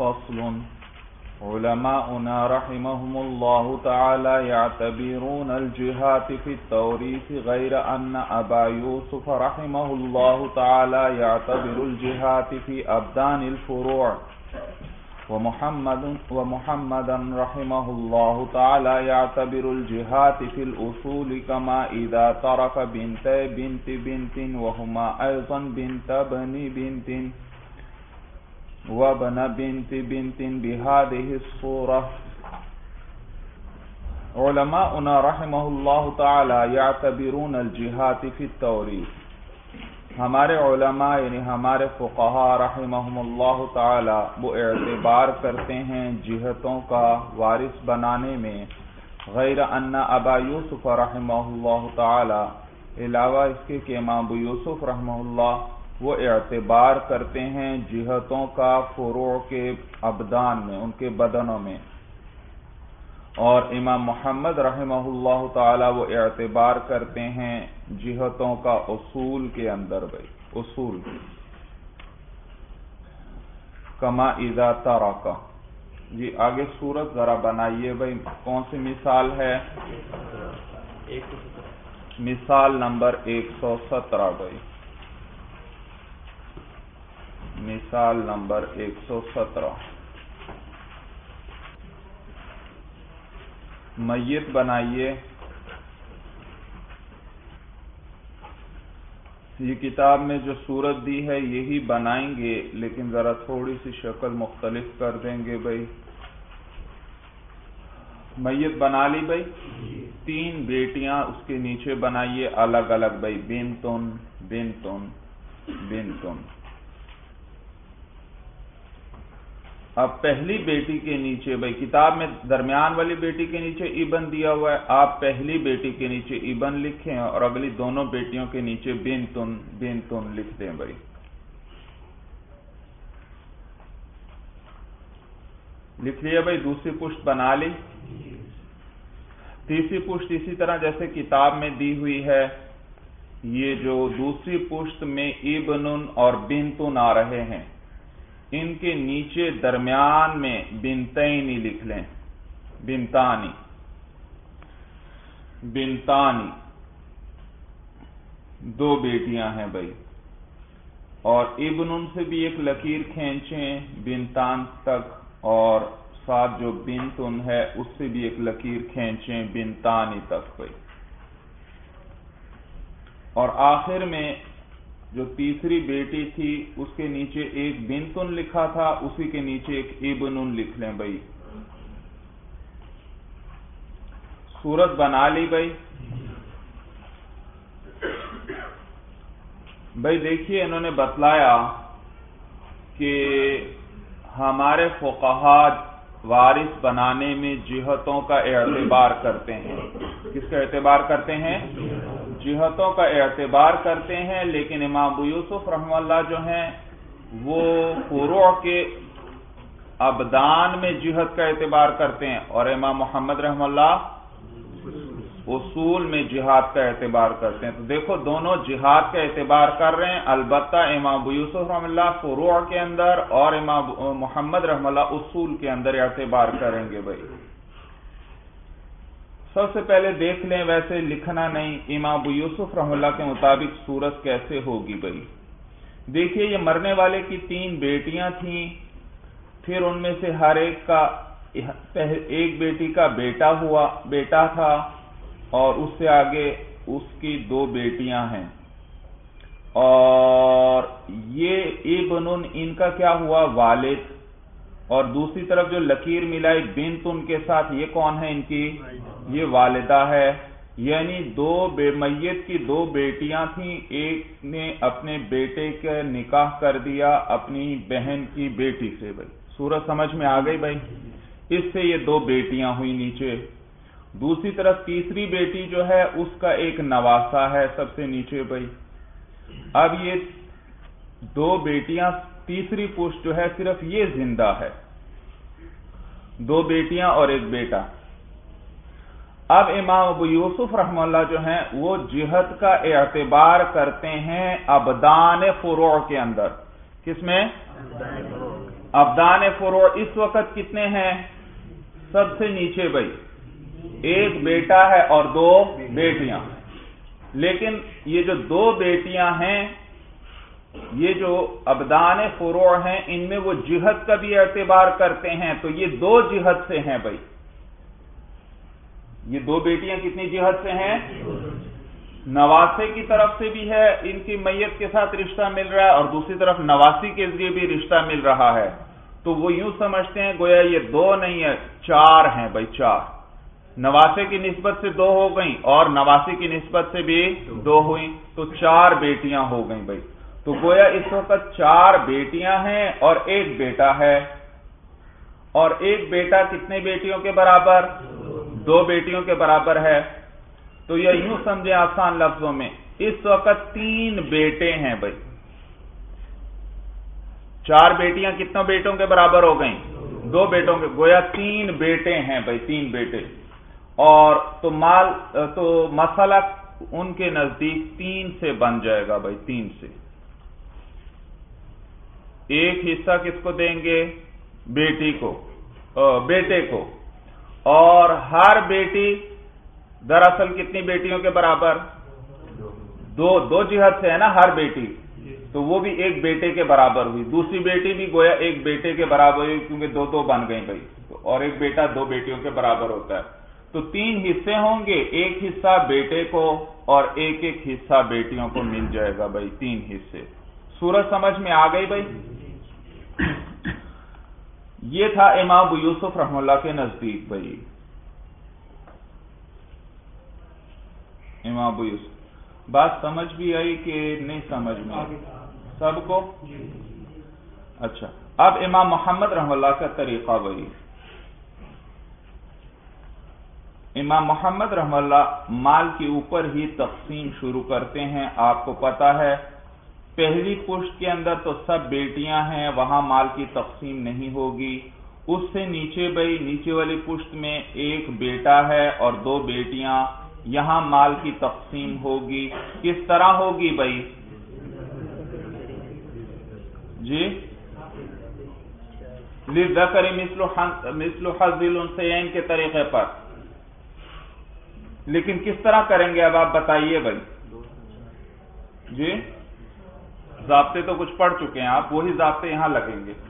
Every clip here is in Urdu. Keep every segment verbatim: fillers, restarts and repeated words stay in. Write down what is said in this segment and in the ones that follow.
فصل علماؤنا رحمهم الله تعالى يعتبرون الجهات في التوريث غير أن أبا يوسف رحمه الله تعالى يعتبر الجهات في أبدان الفروع ومحمد ومحمدا رحمه الله تعالى يعتبر الجهات في الأصول كما إذا ترك بنت بنت بنت وهما أيضا بنت بن بنت وابن بنت بنت بهذه الصورة. علماؤنا رحمه الله تعالى يعتبرون الجهات في التوريث. ہمارے علماء یعنی ہمارے فقہاء رحمہم اللہ تعالی وہ اعتبار کرتے ہیں جہتوں کا وارث بنانے میں غیر ان ابا یوسف رحمہ اللہ تعالی علاوہ اس کے کہ امام ابو یوسف رحمہ اللہ وہ اعتبار کرتے ہیں جہتوں کا فروع کے ابدان میں ان کے بدنوں میں، اور امام محمد رحمہ اللہ تعالی وہ اعتبار کرتے ہیں جہتوں کا اصول کے اندر بھائی اصول کما اذا ترک. جی آگے صورت ذرا بنائیے بھائی، کون سی مثال ہے؟ مثال نمبر ایک سو سترہ بھائی، مثال نمبر ایک سو سترہ. میت بنائیے. یہ کتاب میں جو صورت دی ہے یہی بنائیں گے، لیکن ذرا تھوڑی سی شکل مختلف کر دیں گے بھائی. میت بنا لی بھائی، تین بیٹیاں اس کے نیچے بنائیے الگ الگ بھائی، بنتن بنتن بنتن. اب پہلی بیٹی کے نیچے بھائی کتاب میں درمیان والی بیٹی کے نیچے ابن دیا ہوا ہے، آپ پہلی بیٹی کے نیچے ابن لکھیں اور اگلی دونوں بیٹیوں کے نیچے بنتن بنتن لکھ دیں بھائی. لکھ لیا بھائی. دوسری پشت بنا لی. تیسری پشت اسی طرح جیسے کتاب میں دی ہوئی ہے، یہ جو دوسری پشت میں ابن اور بنتن آ رہے ہیں ان کے نیچے درمیان میں بنتینی لکھ لیں، بنتانی بنتانی دو بیٹیاں ہیں بھائی، اور ابن سے بھی ایک لکیر کھینچیں بنتان تک، اور ساتھ جو بنتن ہے اس سے بھی ایک لکیر کھینچیں بنتانی تک بھائی. اور آخر میں جو تیسری بیٹی تھی اس کے نیچے ایک بنتن لکھا تھا، اسی کے نیچے ایک ابن لکھ لیں بھائی. صورت بنا لی بھائی. بھائی دیکھیے انہوں نے بتلایا کہ ہمارے فقہاء وارث بنانے میں جہتوں کا اعتبار کرتے ہیں. کس کا اعتبار کرتے ہیں؟ جہتوں کا اعتبار کرتے ہیں، لیکن امام ابو یوسف رحمہ اللہ جو ہیں وہ فروع کے ابدان میں جہت کا اعتبار کرتے ہیں، اور امام محمد رحمہ اللہ اصول میں جہاد کا اعتبار کرتے ہیں. تو دیکھو دونوں جہاد کا اعتبار کر رہے ہیں، البتہ امام ابو یوسف رحمہ اللہ فروع کے اندر اور امام محمد رحمہ اللہ اصول کے اندر اعتبار کریں گے بھائی. سب سے پہلے دیکھ لیں، ویسے لکھنا نہیں، امام ابو یوسف رحمہ اللہ کے مطابق صورت کیسے ہوگی بھائی. دیکھیے یہ مرنے والے کی تین بیٹیاں تھیں، پھر ان میں سے ہر ایک کا ایک بیٹی کا بیٹا ہوا بیٹا تھا، اور اس سے آگے اس کی دو بیٹیاں ہیں، اور یہ ابن ان کا کیا ہوا؟ والد. اور دوسری طرف جو لکیر ملائی بنت ان کے ساتھ، یہ کون ہے ان کی؟ یہ والدہ ہے. یعنی دو بے میت کی دو بیٹیاں تھیں، ایک نے اپنے بیٹے کا نکاح کر دیا اپنی بہن کی بیٹی سے بھائی. صورت سمجھ میں آ گئی بھائی. اس سے یہ دو بیٹیاں ہوئی نیچے. دوسری طرف تیسری بیٹی جو ہے اس کا ایک نواسا ہے سب سے نیچے بھائی. اب یہ دو بیٹیاں، تیسری پشت جو ہے صرف یہ زندہ ہے، دو بیٹیاں اور ایک بیٹا. اب امام ابو یوسف رحمہ اللہ جو ہیں وہ جہت کا اعتبار کرتے ہیں ابدان فروع کے اندر، کس میں؟ ابدان فروع اس وقت کتنے ہیں؟ سب سے نیچے بھائی ایک بیٹا ہے اور دو بیٹیاں، لیکن یہ جو دو بیٹیاں ہیں یہ جو ابدان فروع ہیں ان میں وہ جہت کا بھی اعتبار کرتے ہیں، تو یہ دو جہت سے ہیں بھائی، یہ دو بیٹیاں کتنی جہت سے ہیں؟ نواسے کی طرف سے بھی ہے، ان کی میت کے ساتھ رشتہ مل رہا ہے، اور دوسری طرف نواسی کے ذریعے بھی رشتہ مل رہا ہے، تو وہ یوں سمجھتے ہیں گویا یہ دو نہیں ہے، چار ہیں بھائی، چار نواسے کی نسبت سے دو ہو گئیں اور نواسی کی نسبت سے بھی دو ہوئیں، تو چار بیٹیاں ہو گئیں بھائی، تو گویا اس وقت چار بیٹیاں ہیں اور ایک بیٹا ہے، اور ایک بیٹا کتنے بیٹیوں کے برابر؟ دو بیٹیوں کے برابر ہے، تو یہ یوں سمجھیں آسان لفظوں میں اس وقت تین بیٹے ہیں بھائی، چار بیٹیاں کتنے بیٹوں کے برابر ہو گئیں؟ دو بیٹوں کے، گویا تین بیٹے ہیں بھائی، تین بیٹے، اور تو مال تو مسئلہ ان کے نزدیک تین سے بن جائے گا بھائی، تین سے۔ ایک حصہ کس کو دیں گے؟ بیٹی کو، بیٹے کو، اور ہر بیٹی دراصل کتنی بیٹیوں کے برابر؟ دو دو جہت سے ہے نا ہر بیٹی، تو وہ بھی ایک بیٹے کے برابر ہوئی، دوسری بیٹی بھی گویا ایک بیٹے کے برابر ہوئی کیونکہ دو دو بن گئی بھائی، اور ایک بیٹا دو بیٹیوں کے برابر ہوتا ہے، تو تین حصے ہوں گے، ایک حصہ بیٹے کو اور ایک ایک حصہ بیٹیوں کو مل جائے گا بھائی، تین حصے۔ سورج سمجھ میں آ گئی بھائی؟ یہ تھا امام ابو یوسف رحمہ اللہ کے نزدیک بھائی، امام ابو یوسف۔ بات سمجھ بھی آئی کہ نہیں سمجھ میں آئی سب کو؟ اچھا، اب امام محمد رحمہ اللہ کا طریقہ وہی، امام محمد رحمہ اللہ مال کے اوپر ہی تقسیم شروع کرتے ہیں۔ آپ کو پتا ہے پہلی پشت کے اندر تو سب بیٹیاں ہیں، وہاں مال کی تقسیم نہیں ہوگی، اس سے نیچے بھائی نیچے والی پشت میں ایک بیٹا ہے اور دو بیٹیاں، یہاں مال کی تقسیم ہوگی، کس طرح ہوگی بھائی؟ جی للذکر مثل حظ الانثیین کے طریقے پر، لیکن کس طرح کریں گے اب آپ بتائیے بھائی؟ جی ضابطے تو کچھ پڑھ چکے ہیں آپ، وہی ضابطے یہاں لگیں گے۔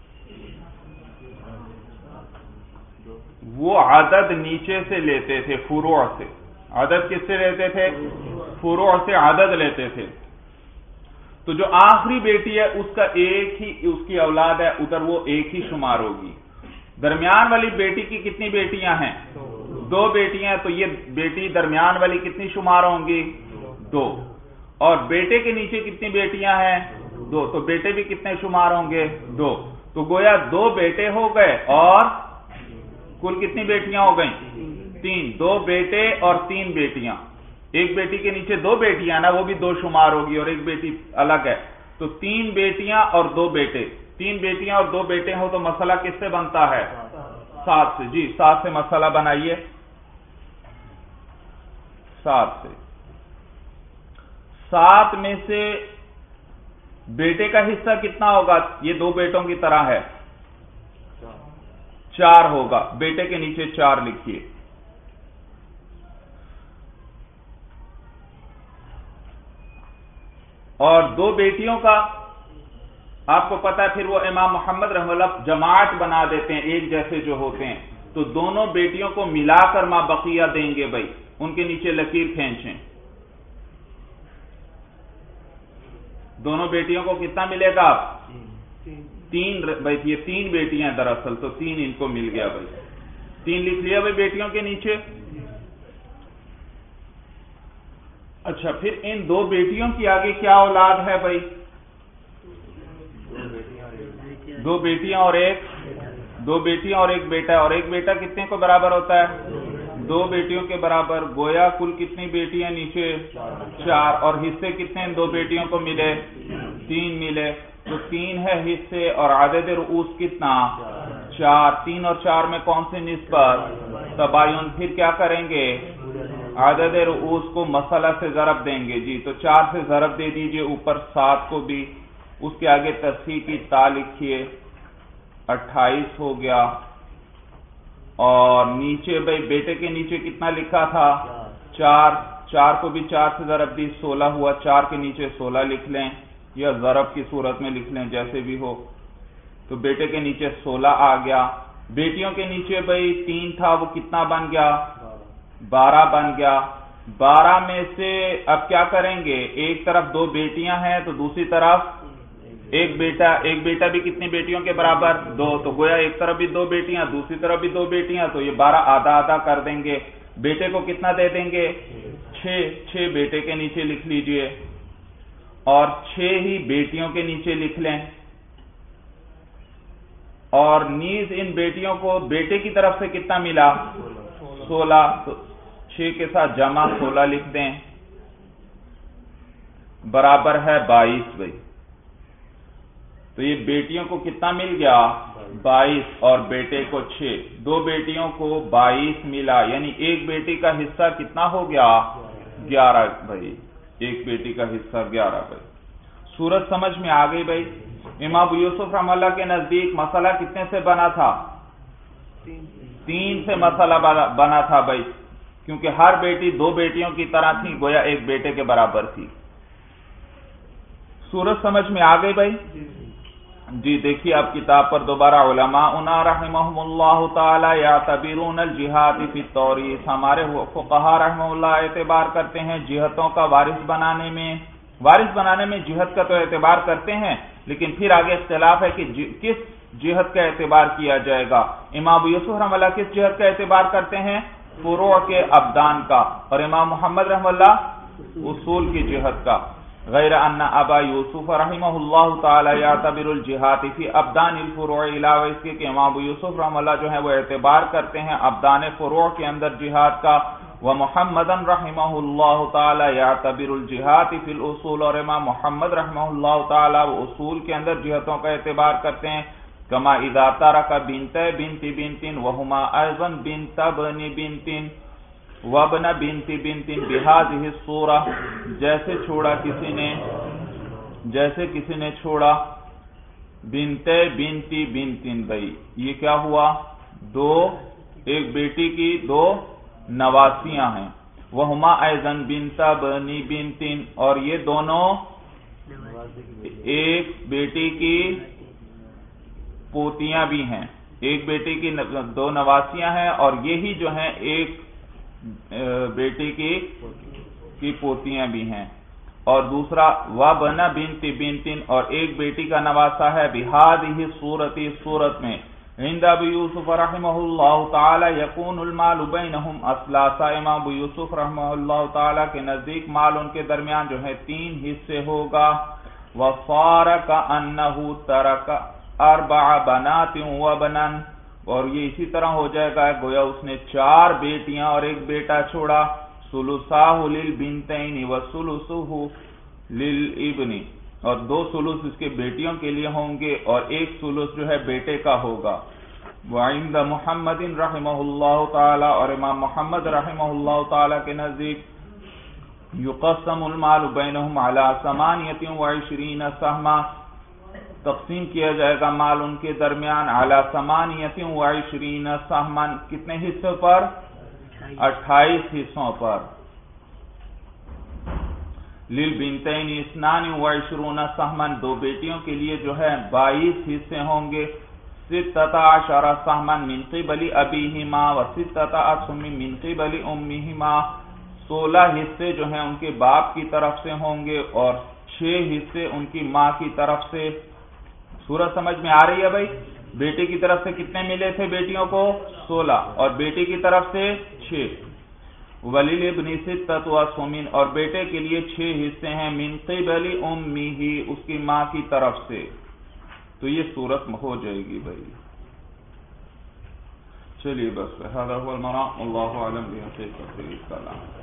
وہ عدد نیچے سے لیتے تھے، فروع سے، عدد کس سے لیتے تھے؟ فروع سے عدد لیتے تھے، تو جو آخری بیٹی ہے اس کا ایک ہی اس کی اولاد ہے، ادھر وہ ایک ہی شمار ہوگی۔ درمیان والی بیٹی کی کتنی بیٹیاں ہیں؟ دو بیٹیاں، تو یہ بیٹی درمیان والی کتنی شمار ہوں گی؟ دو، اور بیٹے کے نیچے کتنی بیٹیاں ہیں؟ دو، تو بیٹے بھی کتنے شمار ہوں گے؟ دو، تو گویا دو بیٹے ہو گئے اور کل کتنی بیٹیاں ہو گئیں؟ تین، دو بیٹے اور تین بیٹیاں، ایک بیٹی کے نیچے دو بیٹیاں نا، وہ بھی دو شمار ہوگی اور ایک بیٹی الگ ہے، تو تین بیٹیاں اور دو بیٹے، تین بیٹیاں اور دو بیٹے ہو تو مسئلہ کس سے بنتا ہے؟ سات سے۔ جی سات سے مسئلہ بنائیے، سات سے، سات میں سے بیٹے کا حصہ کتنا ہوگا؟ یہ دو بیٹوں کی طرح ہے، چار ہوگا، بیٹے کے نیچے چار لکھیے۔ اور دو بیٹیوں کا آپ کو پتا ہے پھر وہ امام محمد رحمہ اللہ جماعت بنا دیتے ہیں، ایک جیسے جو ہوتے ہیں، تو دونوں بیٹیوں کو ملا کر ما بقیہ دیں گے بھائی، ان کے نیچے لکیر کھینچیں، دونوں بیٹیوں کو کتنا ملے گا؟ تین بھائی، یہ تین بیٹیاں ہیں دراصل، تو تین ان کو مل گیا بھائی، تین لکھ لیا بھائی بیٹیوں کے نیچے۔ اچھا، پھر ان دو بیٹیوں کی آگے کیا اولاد ہے بھائی؟ دو بیٹیاں اور ایک دو بیٹیاں اور ایک بیٹا ہے، اور ایک بیٹا کتنے کو برابر ہوتا ہے؟ دو بیٹیوں کے برابر، گویا کل کتنی بیٹیاں نیچے؟ چار، اور حصے کتنے دو بیٹیوں کو ملے؟ تین ملے، تو تین ہے حصے، اور عدد رؤوس کتنا؟ چار، تین اور چار میں کون سی نسبت؟ تباین۔ پھر کیا کریں گے؟ عدد رؤوس کو مسئلہ سے ضرب دیں گے، جی تو چار سے ضرب دے دیجئے اوپر سات کو بھی، اس کے آگے تصحیح کی تا لکھیے، اٹھائیس ہو گیا، اور نیچے بھائی بیٹے کے نیچے کتنا لکھا تھا؟ چار، چار کو بھی چار سے ضرب دی، سولہ ہوا، چار کے نیچے سولہ لکھ لیں یا ضرب کی صورت میں لکھ لیں، جیسے بھی ہو۔ تو بیٹے کے نیچے سولہ آ گیا۔ بیٹیوں کے نیچے بھائی تین تھا، وہ کتنا بن گیا؟ بارہ بن گیا۔ بارہ میں سے اب کیا کریں گے؟ ایک طرف دو بیٹیاں ہیں تو دوسری طرف ایک بیٹا، ایک بیٹا بھی کتنی بیٹیوں کے برابر؟ دو، تو گویا ایک طرف بھی دو بیٹیاں دوسری طرف بھی دو بیٹیاں، تو یہ بارہ آدھا آدھا کر دیں گے۔ بیٹے کو کتنا دے دیں گے؟ چھ، چھ بیٹے کے نیچے لکھ لیجئے، اور چھ ہی بیٹیوں کے نیچے لکھ لیں، اور نیز ان بیٹیوں کو بیٹے کی طرف سے کتنا ملا؟ سولہ، تو چھ کے ساتھ جمع سولہ لکھ دیں، برابر ہے بائیس۔ بھائی تو یہ بیٹیوں کو کتنا مل گیا؟ بائیس، اور بیٹے کو چھ، دو بیٹیوں کو بائیس ملا، یعنی ایک بیٹی کا حصہ کتنا ہو گیا؟ گیارہ۔ بھائی ایک بیٹی کا حصہ گیارہ۔ بھائی صورت سمجھ میں آ گئی؟ بھائی امام ابو یوسف رحمہ اللہ کے نزدیک مسئلہ کتنے سے بنا تھا؟ تین سے مسئلہ بنا تھا بھائی، کیونکہ ہر بیٹی دو بیٹیوں کی طرح تھی، گویا ایک بیٹے کے برابر تھی۔ صورت سمجھ میں آ گئی بھائی؟ جی دیکھیے اب کتاب پر دوبارہ، علماؤنا رحمہم اللہ تعالی یعتبرون الجہات فی التوریث، ہمارے فقہا رحمہ اللہ اعتبار کرتے ہیں جہتوں کا وارث بنانے میں۔ وارث بنانے میں جہت کا تو اعتبار کرتے ہیں، لیکن پھر آگے اختلاف ہے کہ کس جہت کا اعتبار کیا جائے گا۔ امام ابو یوسف رحمہ اللہ کس جہت کا اعتبار کرتے ہیں؟ فروع کے ابدان کا، اور امام محمد رحمہ اللہ اصول کی جہت کا۔ غیر ان ابا یوسف رحمہ اللہ تعالی یعتبر الجہات فی ابدان الفروع، علاوہ اس کے کہ امام ابو یوسف رحمہ اللہ جو ہے وہ اعتبار کرتے ہیں ابدان فروع کے اندر جہاد کا۔ ومحمد رحمہ اللہ تعالی یعتبر الجہات فی الاصول، اور امام محمد رحمہ اللہ تعالی وہ اصول کے اندر جہتوں کا اعتبار کرتے ہیں۔ کما اذا ترک بنت بنت بنت وہما ایضا بنت بن بنت وابن بنت بنت بهذه الصورہ، جیسے چھوڑا کسی نے جیسے کسی نے چھوڑا بنت بنت بنت، بھائی یہ کیا ہوا؟ دو، ایک بیٹی کی دو نواسیاں ہیں، وہما ایضا بنت بن بنت، اور یہ دونوں ایک بیٹی کی پوتیاں بھی ہیں، ایک بیٹی کی دو نواسیاں ہیں، اور یہی جو ہیں ایک بیٹی کی کی پوتیاں بھی ہیں۔ اور دوسرا وابن بنت بنت، اور ایک بیٹی کا نواسا ہے بہذه الصورت، صورت میں عند ابو یوسف رحمہ اللہ تعالی یکون المال بینہم اثلاثا، امام ابو یوسف رحمہ اللہ تعالی کے نزدیک مال ان کے درمیان جو ہے تین حصے ہوگا۔ وصار کأنہ ترک اربع بنات وبنا، اور یہ اسی طرح ہو جائے گا گویا اس نے چار بیٹیاں اور ایک بیٹا چھوڑا۔ ثلثاہ للبنتین وثلثہ للابن، اور دو ثلث اس کے بیٹیوں کے لیے ہوں گے اور ایک ثلث جو ہے بیٹے کا ہوگا۔ وعند محمد رحمہ اللہ تعالی، اور امام محمد رحمہ اللہ تعالی کے نزدیک یقسم المال بینہم علی ثمانیۃ وعشرین سہما، تقسیم کیا جائے گا مال ان کے درمیان علی ثمانیۃ وعشرین سہما، کتنے حصوں پر؟ اٹھائیس حصوں پر۔ للبنتین اثنان وعشرون سہما، دو بیٹیوں کے لیے جو ہے بائیس حصے ہوں گے۔ ستۃ عشر سہما من قبل ابیہما وستۃ اسہم من قبل امہما، سولہ حصے جو ہیں ان کے باپ کی طرف سے ہوں گے اور چھ حصے ان کی ماں کی طرف سے۔ سورج سمجھ میں آ رہی ہے بھائی؟ بیٹے کی طرف سے کتنے ملے تھے بیٹیوں کو؟ سولہ، اور بیٹی کی طرف سے چھ۔ وللابن ستۃ اسہم، اور بیٹے کے لیے چھ حصے ہیں من قبل امہ، اس کی ماں کی طرف سے۔ تو یہ صورت ہو جائے گی بھائی۔ چلیے بس هذا هو المرام، اللہ اعلم بحقیقت الکلام۔